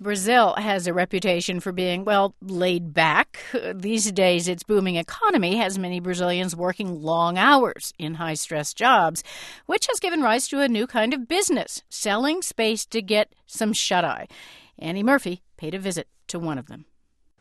Brazil has a reputation for being, well, laid back. These days, its booming economy has many Brazilians working long hours in high-stress jobs, which has given rise to a new kind of business, selling space to get some shut-eye. Annie Murphy paid a visit to one of them.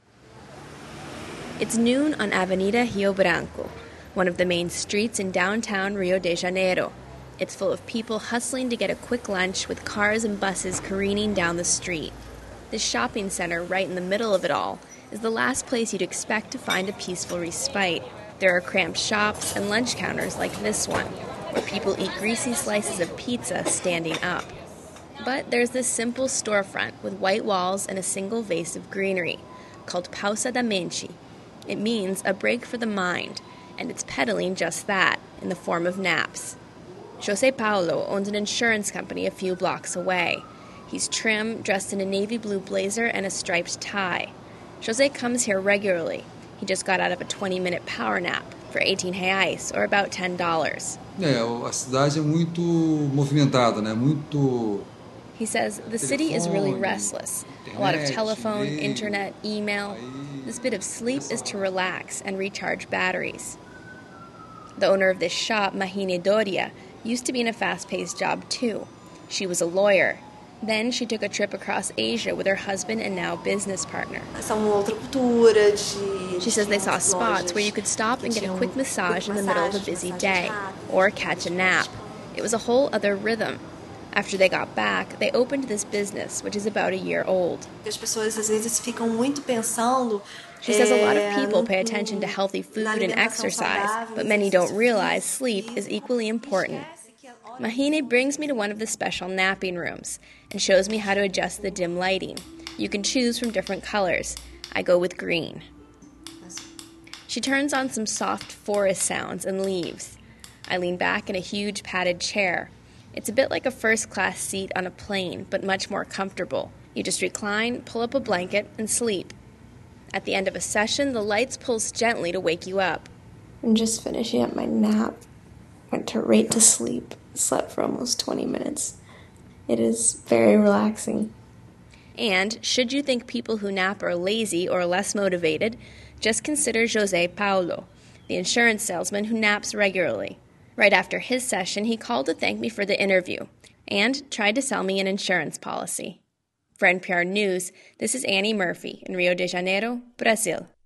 It's noon on Avenida Rio Branco, one of the main streets in downtown Rio de Janeiro. It's full of people hustling to get a quick lunch with cars and buses careening down the street. This shopping center, right in the middle of it all, is the last place you'd expect to find a peaceful respite. There are cramped shops and lunch counters like this one, where people eat greasy slices of pizza standing up. But there's this simple storefront with white walls and a single vase of greenery, called Pausa da Mente. It means a break for the mind, and it's peddling just that, in the form of naps. José Paulo owns an insurance company a few blocks away. He's trim, dressed in a navy blue blazer and a striped tie. José comes here regularly. He just got out of a 20-minute power nap for 18 reais, or about $10. A cidade é muito movimentada, né? He says the city is really restless. A lot of telephone, internet, email. This bit of sleep is to relax and recharge batteries. The owner of this shop, Mahine Doria, used to be in a fast-paced job too. She was a lawyer. Then she took a trip across Asia with her husband and now business partner. She says they saw spots where you could stop and get a quick massage in the middle of a busy day, or catch a nap. It was a whole other rhythm. After they got back, they opened this business, which is about a year old. She says a lot of people pay attention to healthy food and exercise, but many don't realize sleep is equally important. Mahine brings me to one of the special napping rooms and shows me how to adjust the dim lighting. You can choose from different colors. I go with green. She turns on some soft forest sounds and leaves. I lean back in a huge padded chair. It's a bit like a first-class seat on a plane, but much more comfortable. You just recline, pull up a blanket, and sleep. At the end of a session, the lights pulse gently to wake you up. I'm just finishing up my nap. Went right to sleep. Slept for almost 20 minutes. It is very relaxing. And should you think people who nap are lazy or less motivated, just consider José Paulo, the insurance salesman who naps regularly. Right after his session, he called to thank me for the interview and tried to sell me an insurance policy. For NPR News, this is Annie Murphy in Rio de Janeiro, Brazil.